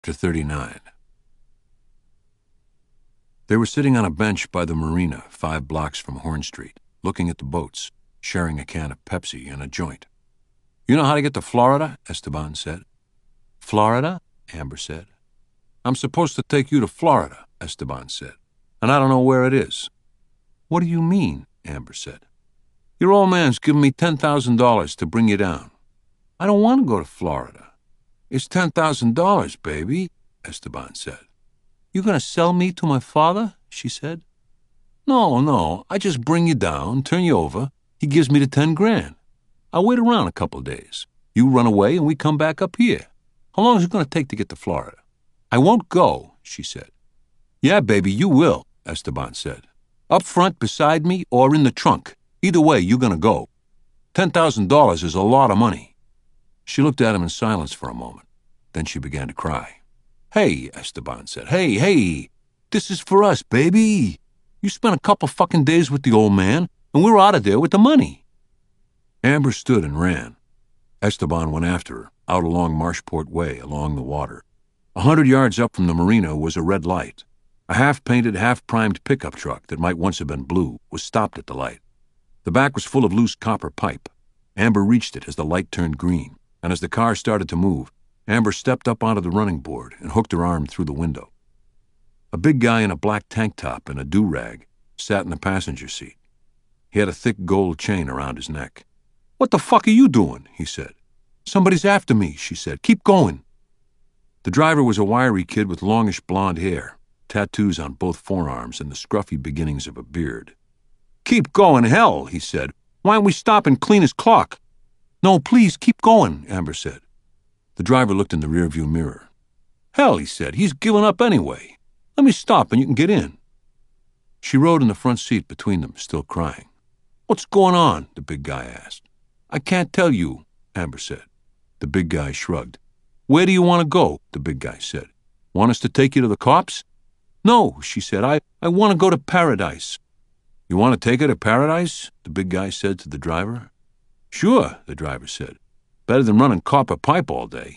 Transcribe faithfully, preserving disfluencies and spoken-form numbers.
Chapter thirty-nine. They were sitting on a bench by the marina, five blocks from Horn Street, looking at the boats, sharing a can of Pepsi and a joint. "You know how to get to Florida?" Esteban said. "Florida?" Amber said. "I'm supposed to take you to Florida," Esteban said, "and I don't know where it is." "What do you mean?" Amber said. "Your old man's given me ten thousand dollars to bring you down." "I don't want to go to Florida." "It's ten thousand dollars, baby," Esteban said. "You gonna sell me to my father?" she said. "No, no, I just bring you down, turn you over. He gives me the ten grand. I wait around a couple of days. You run away and we come back up here. How long is it gonna take to get to Florida?" "I won't go," she said. "Yeah, baby, you will," Esteban said. "Up front beside me or in the trunk. Either way, you're gonna go. Ten thousand dollars is a lot of money." She looked at him in silence for a moment. Then she began to cry. "Hey," Esteban said. "Hey, hey, this is for us, baby. You spent a couple fucking days with the old man, and we're out of there with the money." Amber stood and ran. Esteban went after her, out along Marshport Way, along the water. A hundred yards up from the marina was a red light. A half-painted, half-primed pickup truck that might once have been blue was stopped at the light. The back was full of loose copper pipe. Amber reached it as the light turned green, and as the car started to move, Amber stepped up onto the running board and hooked her arm through the window. A big guy in a black tank top and a do-rag sat in the passenger seat. He had a thick gold chain around his neck. "What the fuck are you doing?" he said. "Somebody's after me," she said. "Keep going." The driver was a wiry kid with longish blonde hair, tattoos on both forearms, and the scruffy beginnings of a beard. "Keep going, hell," he said. "Why don't we stop and clean his clock?" "No, please, keep going," Amber said. The driver looked in the rearview mirror. "Hell," he said, "he's given up anyway. Let me stop and you can get in." She rode in the front seat between them, still crying. "What's going on?" the big guy asked. "I can't tell you," Amber said. The big guy shrugged. "Where do you want to go?" the big guy said. "Want us to take you to the cops?" "No," she said. I, I want to go to Paradise." "You want to take her to Paradise?" the big guy said to the driver. "Sure," the driver said. "Better than running copper pipe all day."